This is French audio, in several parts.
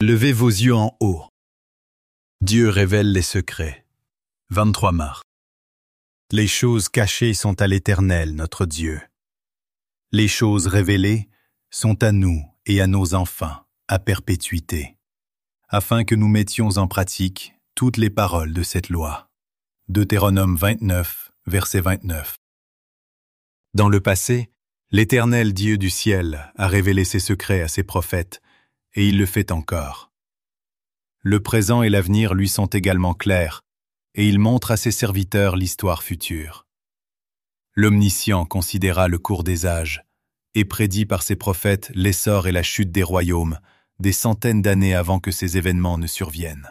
Levez vos yeux en haut. Dieu révèle les secrets. 23 mars. Les choses cachées sont à l'Éternel, notre Dieu. Les choses révélées sont à nous et à nos enfants, à perpétuité, afin que nous mettions en pratique toutes les paroles de cette loi. Deutéronome 29, verset 29. Dans le passé, l'Éternel Dieu du ciel a révélé ses secrets à ses prophètes, et il le fait encore. Le présent et l'avenir lui sont également clairs, et il montre à ses serviteurs l'histoire future. L'Omniscient considéra le cours des âges, et prédit par ses prophètes l'essor et la chute des royaumes, des centaines d'années avant que ces événements ne surviennent.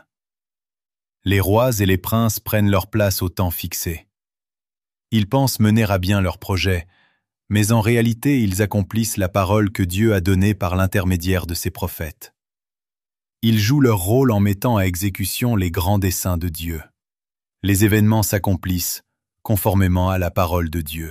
Les rois et les princes prennent leur place au temps fixé. Ils pensent mener à bien leurs projets, mais en réalité ils accomplissent la parole que Dieu a donnée par l'intermédiaire de ses prophètes. Ils jouent leur rôle en mettant à exécution les grands desseins de Dieu. Les événements s'accomplissent conformément à la parole de Dieu.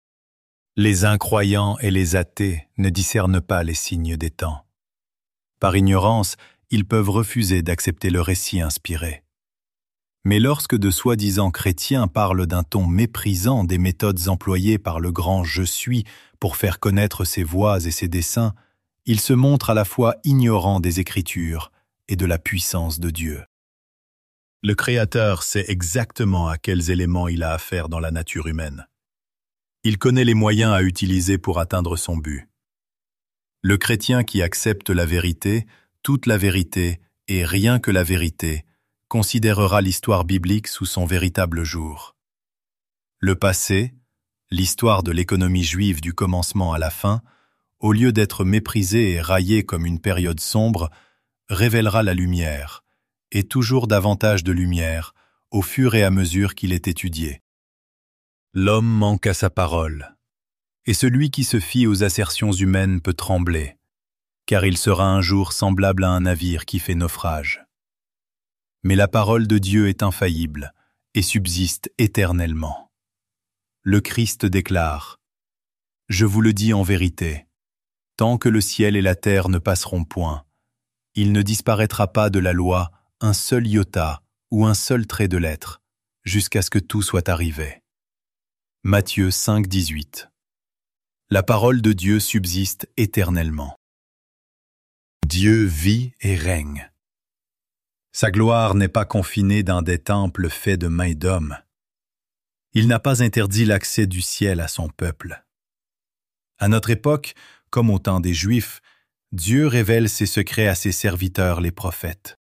Les incroyants et les athées ne discernent pas les signes des temps. Par ignorance, ils peuvent refuser d'accepter le récit inspiré. Mais lorsque de soi-disant chrétiens parlent d'un ton méprisant des méthodes employées par le grand « Je suis » pour faire connaître ses voies et ses desseins, ils se montrent à la fois ignorants des Écritures et de la puissance de Dieu. Le Créateur sait exactement à quels éléments il a affaire dans la nature humaine. Il connaît les moyens à utiliser pour atteindre son but. Le chrétien qui accepte la vérité, toute la vérité et rien que la vérité, considérera l'histoire biblique sous son véritable jour. Le passé, l'histoire de l'économie juive du commencement à la fin, au lieu d'être méprisée et raillée comme une période sombre, révélera la lumière, et toujours davantage de lumière, au fur et à mesure qu'il est étudié. L'homme manque à sa parole, et celui qui se fie aux assertions humaines peut trembler, car il sera un jour semblable à un navire qui fait naufrage. Mais la parole de Dieu est infaillible et subsiste éternellement. Le Christ déclare « Je vous le dis en vérité, tant que le ciel et la terre ne passeront point, il ne disparaîtra pas de la loi un seul iota ou un seul trait de lettre, jusqu'à ce que tout soit arrivé. » Matthieu 5, 18. La parole de Dieu subsiste éternellement. Dieu vit et règne. Sa gloire n'est pas confinée dans des temples faits de mains d'hommes. Il n'a pas interdit l'accès du ciel à son peuple. À notre époque, comme au temps des Juifs, Dieu révèle ses secrets à ses serviteurs les prophètes.